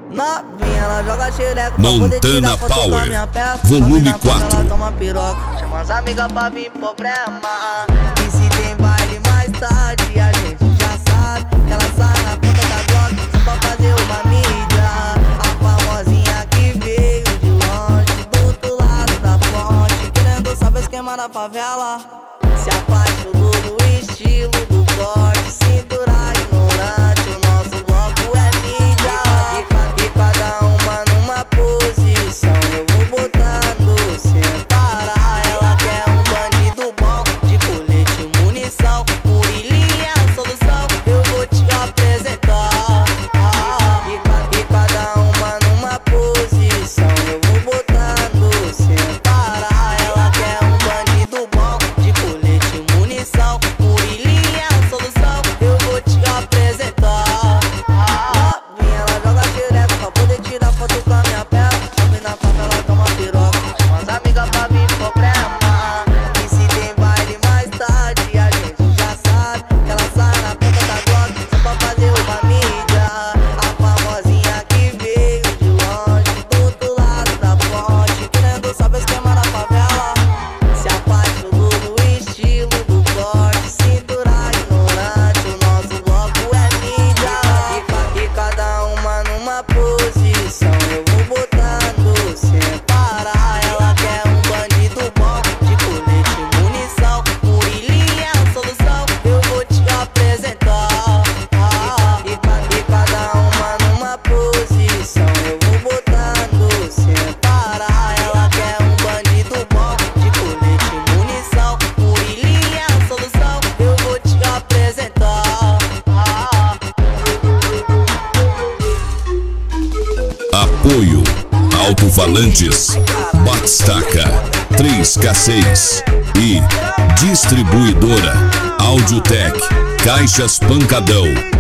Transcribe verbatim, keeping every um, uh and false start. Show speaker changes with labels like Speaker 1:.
Speaker 1: Novinha, ela joga xereca pra
Speaker 2: Montana
Speaker 1: poder tirar foto com a
Speaker 2: Power,
Speaker 1: minha peça.
Speaker 2: volume
Speaker 1: Novinha, quando
Speaker 2: quatro.
Speaker 1: ela toma piroca, chama as amigas pra vir problema. E se tem baile mais tarde, a gente já sabe. Ela sai na ponta da Glock só pra fazer uma mídia. A famosinha que veio de longe, do outro lado da ponte, querendo saber o esquema da favela. Se apaixonou do estilo, do corte, cintura ignorante. O nosso bloco é mídia. E, ca- e cada uma numa posição, eu vou botando sem parar. Ela quer um bandido bom, de colete e munição. Murilinha, a solução, eu vou te apresentar. Ah, e, ca- e cada uma numa posição, eu vou botando sem parar. Ela quer um bandido bom, de colete e munição. Murilinha, a solução, eu vou te apresentar. Novinha, ela joga xereca pra poder tirar foto com a minha pele. Sobe na favela, toma piroca, chama as amigas pra vir problema. E se tem baile mais tarde, a gente já sabe. Ela sai na ponta da Glock só pra fazer uma mídia. A famosinha que veio de longe, do outro lado da ponte, querendo saber o esquema da favela. Se apaixonou do estilo, do corte, cintura ignorante. O nosso bloco é mídia. E, ca- e cada uma numa posição, eu vou botando sem parar. Ela quer um bandido bom, de colete e munição. Murilinha, a solução, eu vou te apresentar. Ah, e, ca- e cada uma numa posição, eu vou botando sem parar. Ela quer um bandido bom, de colete e munição. Murilinha, a solução, eu vou te apresentar. Ah.
Speaker 2: Apoio Alto-Falantes, Batistaca, três K seis e Distribuidora Audiotech, Caixas Pancadão.